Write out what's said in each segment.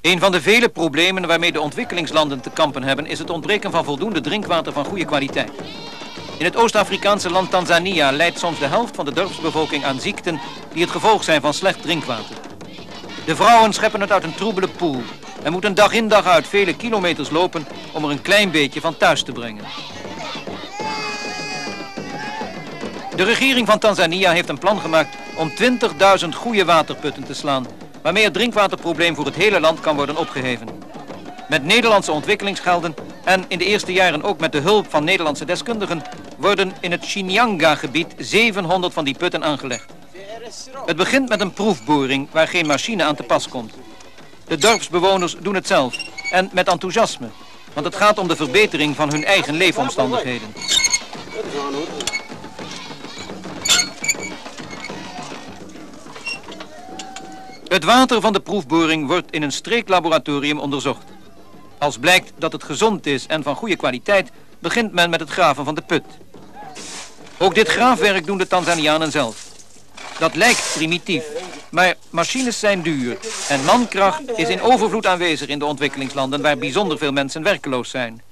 Een van de vele problemen waarmee de ontwikkelingslanden te kampen hebben is het ontbreken van voldoende drinkwater van goede kwaliteit. In het Oost-Afrikaanse land Tanzania lijdt soms de helft van de dorpsbevolking aan ziekten die het gevolg zijn van slecht drinkwater. De vrouwen scheppen het uit een troebele poel en moeten dag in dag uit vele kilometers lopen om er een klein beetje van thuis te brengen. De regering van Tanzania heeft een plan gemaakt om 20.000 goede waterputten te slaan, waarmee het drinkwaterprobleem voor het hele land kan worden opgeheven. Met Nederlandse ontwikkelingsgelden en in de eerste jaren ook met de hulp van Nederlandse deskundigen worden in het Shinyanga-gebied 700 van die putten aangelegd. Het begint met een proefboring waar geen machine aan te pas komt. De dorpsbewoners doen het zelf en met enthousiasme, want het gaat om de verbetering van hun eigen leefomstandigheden. Het water van de proefboring wordt in een streeklaboratorium onderzocht. Als blijkt dat het gezond is en van goede kwaliteit, begint men met het graven van de put. Ook dit graafwerk doen de Tanzanianen zelf. Dat lijkt primitief, maar machines zijn duur en mankracht is in overvloed aanwezig in de ontwikkelingslanden waar bijzonder veel mensen werkeloos zijn.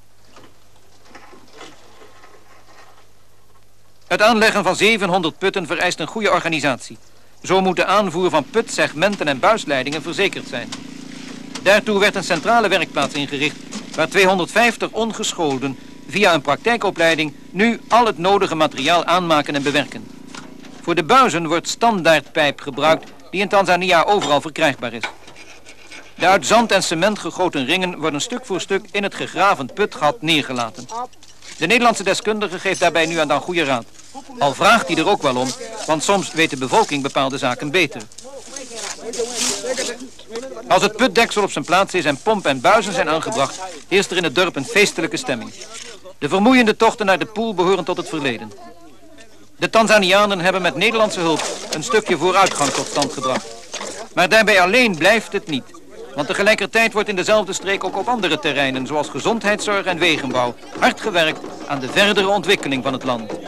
Het aanleggen van 700 putten vereist een goede organisatie. Zo moet de aanvoer van putsegmenten en buisleidingen verzekerd zijn. Daartoe werd een centrale werkplaats ingericht waar 250 ongescholden via een praktijkopleiding nu al het nodige materiaal aanmaken en bewerken. Voor de buizen wordt standaardpijp gebruikt die in Tanzania overal verkrijgbaar is. De uit zand en cement gegoten ringen worden stuk voor stuk in het gegraven putgat neergelaten. De Nederlandse deskundige geeft daarbij nu en dan goede raad. Al vraagt hij er ook wel om, want soms weet de bevolking bepaalde zaken beter. Als het putdeksel op zijn plaats is en pomp en buizen zijn aangebracht, heerst er in het dorp een feestelijke stemming. De vermoeiende tochten naar de poel behoren tot het verleden. De Tanzanianen hebben met Nederlandse hulp een stukje vooruitgang tot stand gebracht. Maar daarbij alleen blijft het niet. Want tegelijkertijd wordt in dezelfde streek ook op andere terreinen, zoals gezondheidszorg en wegenbouw, hard gewerkt aan de verdere ontwikkeling van het land.